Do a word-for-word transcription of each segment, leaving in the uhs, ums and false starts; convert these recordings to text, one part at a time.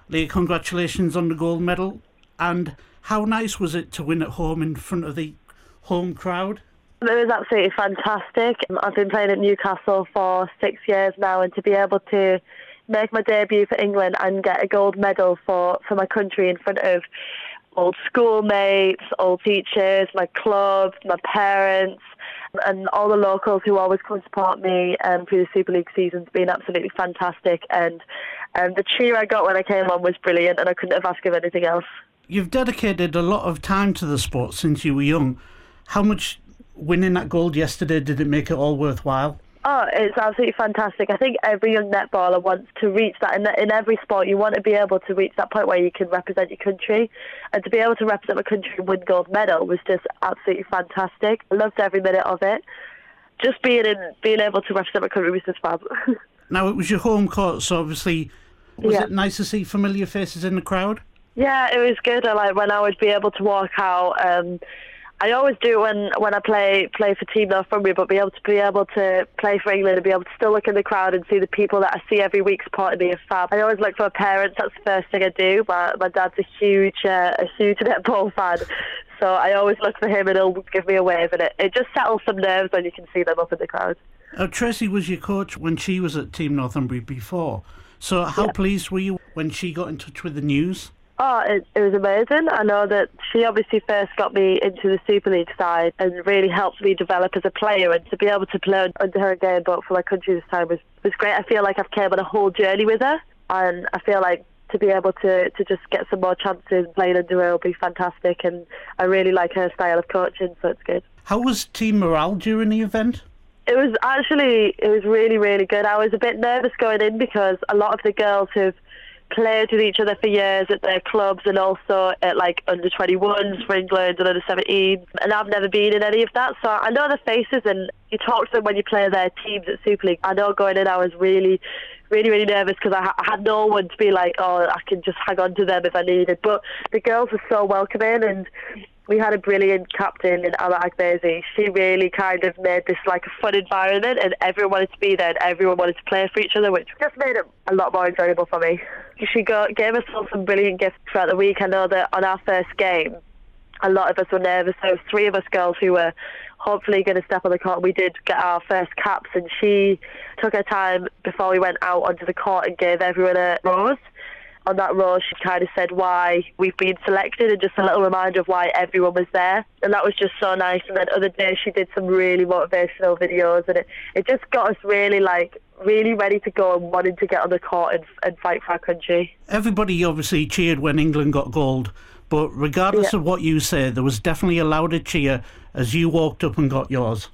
Leah, congratulations on the gold medal. And how nice was it to win at home in front of the home crowd? It was absolutely fantastic. I've been playing at Newcastle for six years now, and to be able to make my debut for England and get a gold medal for, for my country in front of old schoolmates, old teachers, my club, my parents, and all the locals who always come support me um, through the Super League season has been absolutely fantastic. And um, the cheer I got when I came on was brilliant, and I couldn't have asked of anything else. You've dedicated a lot of time to the sport since you were young. How much winning that gold yesterday, did it make it all worthwhile? Oh, it's absolutely fantastic. I think every young netballer wants to reach that. In, in every sport, you want to be able to reach that point where you can represent your country. And to be able to represent my country and win gold medal was just absolutely fantastic. I loved every minute of it. Just being in, being able to represent my country was just fab. Now, it was your home court, so obviously, was yeah. it nice to see familiar faces in the crowd? Yeah, it was good. I like when I would be able to walk out. Um, I always do when, when I play play for Team Northumbria, but be able to be able to play for England and be able to still look in the crowd and see the people that I see every week supporting me is fab. I always look for my parents. That's the first thing I do. My my dad's a huge uh, a huge netball fan, so I always look for him and he'll give me a wave, and it, it just settles some nerves when you can see them up in the crowd. Uh, Tracy was your coach when she was at Team Northumbria before. So how yeah. pleased were you when she got in touch with the news? Oh, it, it was amazing. I know that she obviously first got me into the Super League side and really helped me develop as a player, and to be able to play under her again, but for my country this time, was, was great. I feel like I've came on a whole journey with her, and I feel like to be able to, to just get some more chances playing under her will be fantastic, and I really like her style of coaching, so it's good. How was team morale during the event? It was actually, it was really, really good. I was a bit nervous going in because a lot of the girls have played with each other for years at their clubs and also at like under twenty-ones for England and under seventeen, and I've never been in any of that, so I know the faces and you talk to them when you play their teams at Super League. I know going in I was really really really nervous because I, ha- I had no one to be like, oh, I can just hang on to them if I needed, but the girls were so welcoming, and we had a brilliant captain in Ala Agbezi. She really kind of made this like a fun environment, and everyone wanted to be there and everyone wanted to play for each other, which just made it a lot more enjoyable for me. She got, gave us all some brilliant gifts throughout the week. I know that on our first game, a lot of us were nervous. There was three of us girls who were hopefully going to step on the court. We did get our first caps, and she took her time before we went out onto the court and gave everyone a rose. On that rose, she kind of said why we've been selected and just a little reminder of why everyone was there. And that was just so nice. And then other days she did some really motivational videos, and it, it just got us really, like, really ready to go and wanting to get on the court and, and fight for our country. Everybody obviously cheered when England got gold, but regardless yeah. of what you say, there was definitely a louder cheer as you walked up and got yours.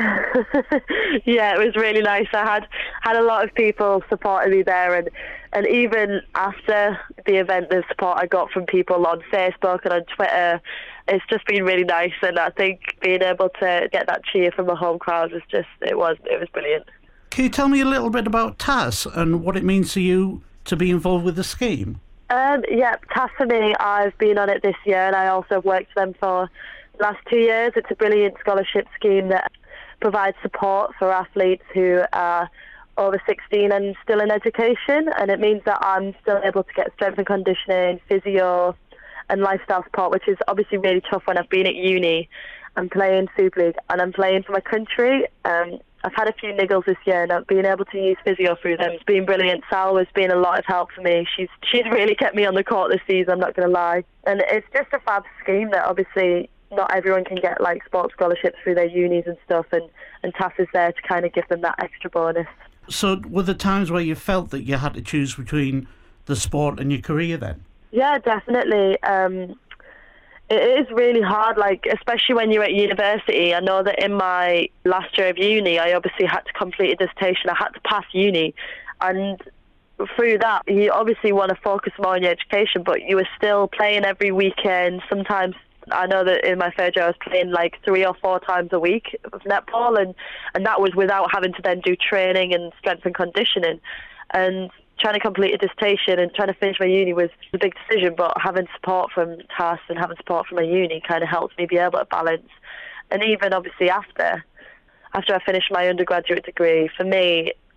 Yeah, it was really nice. I had had a lot of people supporting me there, and and even after the event, the support I got from people on Facebook and on Twitter, it's just been really nice. And I think being able to get that cheer from the home crowd was just it was it was brilliant. Can you tell me a little bit about T A S and what it means to you to be involved with the scheme? Um, yeah, T A S for me, I've been on it this year, and I also have worked for them for the last two years. It's a brilliant scholarship scheme that provides support for athletes who are over sixteen and still in education, and it means that I'm still able to get strength and conditioning, physio and lifestyle support, which is obviously really tough when I've been at uni and playing Super League and I'm playing for my country. Um, I've had a few niggles this year, and being able to use physio through them has been brilliant. Sal has been a lot of help for me. She's she's really kept me on the court this season, I'm not going to lie. And it's just a fab scheme that obviously not everyone can get like sports scholarships through their unis and stuff, and, and T A S is there to kind of give them that extra bonus. So were there times where you felt that you had to choose between the sport and your career then? Yeah, definitely. Um, it is really hard, like especially when you're at university. I know that in my last year of uni, I obviously had to complete a dissertation. I had to pass uni, and through that, you obviously want to focus more on your education, but you were still playing every weekend, sometimes. I know that in my third year I was playing like three or four times a week of netball, and, and that was without having to then do training and strength and conditioning. And trying to complete a dissertation and trying to finish my uni was a big decision, but having support from T A S and having support from my uni kind of helped me be able to balance. And even obviously after, after I finished my undergraduate degree, for me,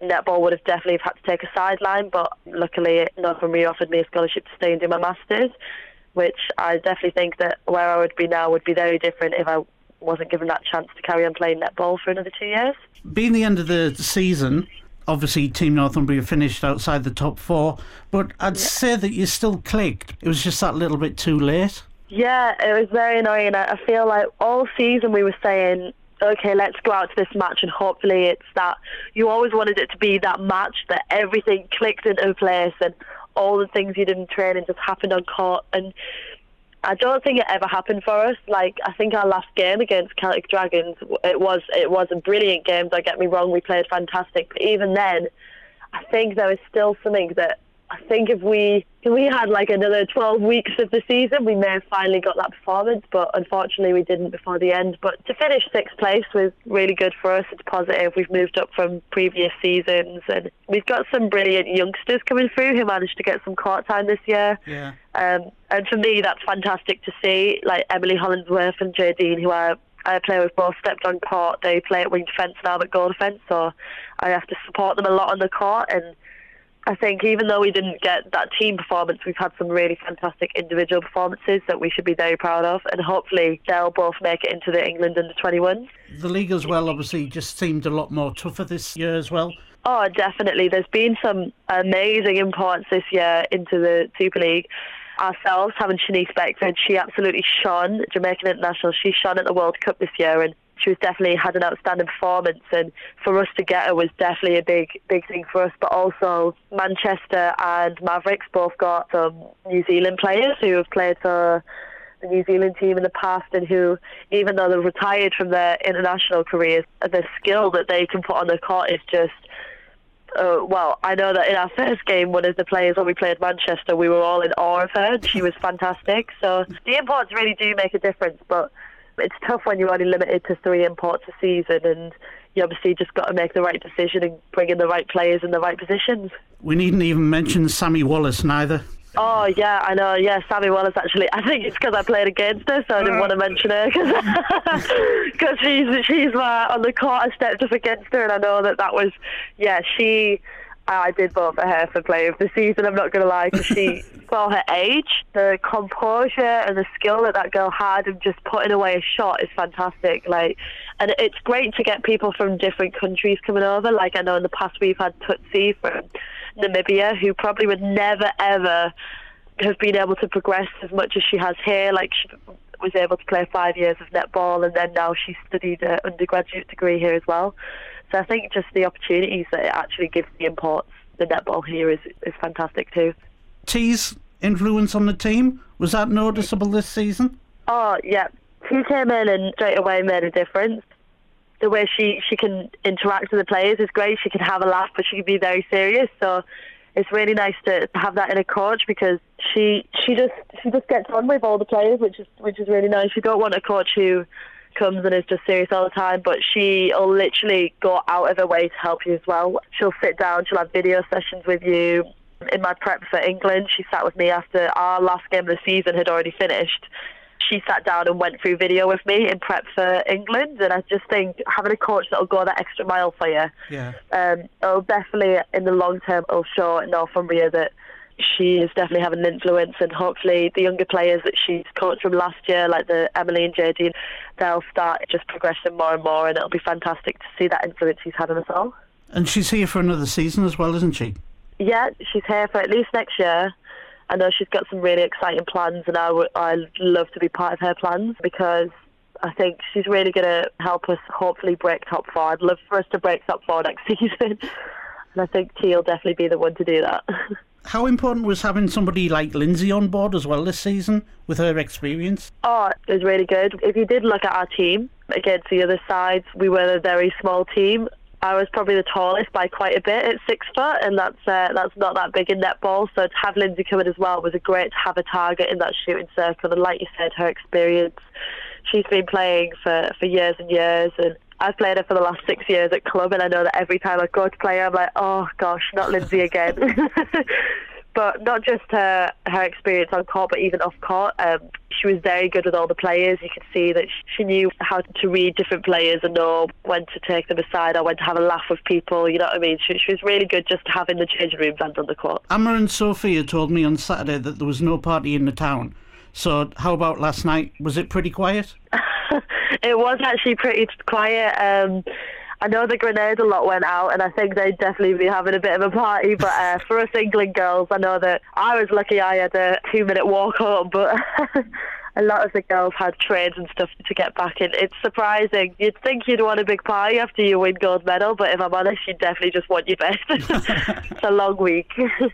netball would have definitely had to take a sideline, but luckily Northumbria offered me a scholarship to stay and do my masters, which I definitely think that where I would be now would be very different if I wasn't given that chance to carry on playing netball for another two years. Being the end of the season, obviously Team Northumbria finished outside the top four, but I'd yeah. say that you still clicked. It was just that little bit too late. Yeah, it was very annoying. I feel like all season we were saying, okay, let's go out to this match and hopefully it's that. You always wanted it to be that match that everything clicked into place and all the things you did in training just happened on court. And I don't think it ever happened for us. Like, I think our last game against Celtic Dragons, it was it was a brilliant game, don't get me wrong, we played fantastic. But even then, I think there was still something that, I think if we if we had like another twelve weeks of the season, we may have finally got that performance, but unfortunately we didn't before the end. But to finish sixth place was really good for us. It's positive. We've moved up from previous seasons, and we've got some brilliant youngsters coming through who managed to get some court time this year. Yeah. Um, and for me, that's fantastic to see. Like Emily Hollinsworth and Jay Dean, who I, I play with, both stepped on court. They play at wing defence now, at goal defence, so I have to support them a lot on the court. And I think even though we didn't get that team performance, we've had some really fantastic individual performances that we should be very proud of, and hopefully they'll both make it into the England under twenty-ones. The league as well obviously just seemed a lot more tougher this year as well. Oh, definitely. There's been some amazing imports this year into the Super League. Ourselves, having Shanice Beckford, she absolutely shone. Jamaican International, she shone at the World Cup this year, and she was definitely had an outstanding performance, and for us to get her was definitely a big big thing for us. But also Manchester and Mavericks both got some New Zealand players who have played for the New Zealand team in the past, and who, even though they're retired from their international careers, the skill that they can put on the court is just Uh, well, I know that in our first game, one of the players when we played Manchester, we were all in awe of her. She was fantastic. So the imports really do make a difference, but it's tough when you're only limited to three imports a season, and you obviously just got to make the right decision and bring in the right players in the right positions. We needn't even mention Sammy Wallace neither. Oh, yeah, I know. Yeah, Sammy Wallace, actually. I think it's because I played against her, so I didn't want to mention her. Because she's, she's uh, on the court, I stepped up against her, and I know that that was, yeah, she, I did vote for her for player of the season, I'm not going to lie, because she, for her age, the composure and the skill that that girl had of just putting away a shot is fantastic. Like, and it's great to get people from different countries coming over. Like, I know in the past we've had Tutsi from Namibia, who probably would never ever have been able to progress as much as she has here. Like, she was able to play five years of netball, and then now she studied an undergraduate degree here as well. So I think just the opportunities that it actually gives the imports, the netball here, is is fantastic too. T's influence on the team, was that noticeable this season? Oh yeah, T came in and straight away made a difference. The way she, she can interact with the players is great. She can have a laugh, but she can be very serious. So it's really nice to have that in a coach, because she she just she just gets on with all the players, which is which is really nice. You don't want a coach who comes and is just serious all the time, but she'll literally go out of her way to help you as well. She'll sit down, she'll have video sessions with you. In my prep for England, she sat with me after our last game of the season had already finished. She sat down and went through video with me in prep for England, and I just think having a coach that'll go that extra mile for you, yeah, um, it'll definitely, in the long term, it'll show at Northumbria that she is definitely having an influence, and hopefully the younger players that she's coached from last year, like the Emily and J D, they'll start just progressing more and more, and it'll be fantastic to see that influence she's had on us all. And she's here for another season as well, isn't she? Yeah, she's here for at least next year. I know she's got some really exciting plans, and I would I'd love to be part of her plans, because I think she's really going to help us hopefully break top four. I'd love for us to break top four next season, and I think T will definitely be the one to do that. How important was having somebody like Lindsay on board as well this season, with her experience? Oh, it was really good. If you did look at our team against the other sides, we were a very small team. I was probably the tallest by quite a bit at six foot, and that's uh, that's not that big in netball. So to have Lindsay come in as well was a great to have a target in that shooting circle. And like you said, her experience, she's been playing for, for years and years, and I've played her for the last six years at club, and I know that every time I go to play her, I'm like, oh gosh, not Lindsay again. But not just her her experience on court, but even off court. Um, She was very good with all the players. You could see that she knew how to read different players and know when to take them aside or when to have a laugh with people, you know what I mean? She, she was really good just having the changing rooms and on the court. Amma and Sophia told me on Saturday that there was no party in the town. So how about last night? Was it pretty quiet? It was actually pretty quiet. Um, I know the Grenada lot went out, and I think they'd definitely be having a bit of a party. But uh, for us England girls, I know that I was lucky I had a two-minute walk home, but a lot of the girls had trains and stuff to get back in. It's surprising. You'd think you'd want a big party after you win gold medal, but if I'm honest, you definitely just want your best. It's a long week.